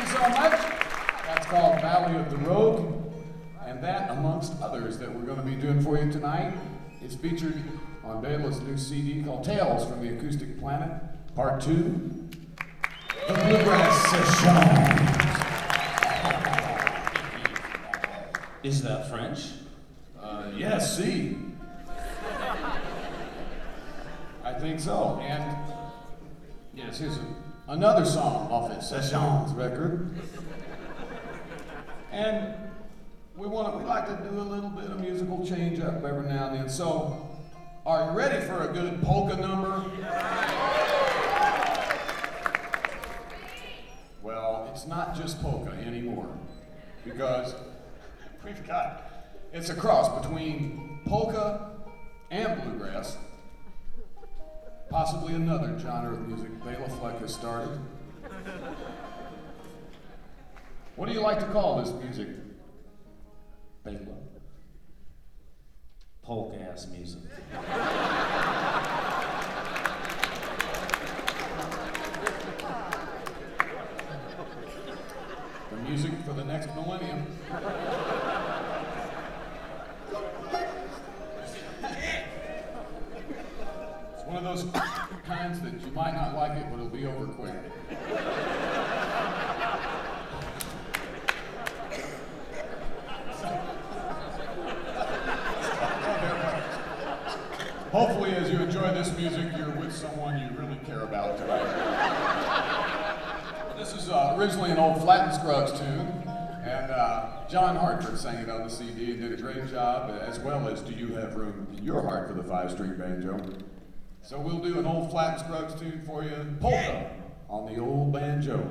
so much. That's called Valley of the Rogue. And that, amongst others that we're going to be doing for you tonight, is featured on Bela's new CD called Tales from the Acoustic Planet, Part 2, The Bluegrass Session. Is that French? Yes, see. I think so. And yes, here's another song off his Sessions record. And we like to do a little bit of musical change up every now and then. So, are you ready for a good polka number? Well, it's not just polka anymore, because it's a cross between polka and bluegrass, possibly another genre of music Bela Fleck has started. What do you like to call this music, Bela? Polka-ass music. The music for the next millennium. It's one of those kinds that you might not like it, but it'll be over quick. Hopefully, as you enjoy this music, you're with someone you really care about tonight. This is originally an old Flatt and Scruggs tune, and John Hartford sang it on the CD and did a great job, as well as Do You Have Room in Your Heart for the 5-string banjo. So we'll do an old Flatt and Scruggs tune for you, polka, on the old banjo.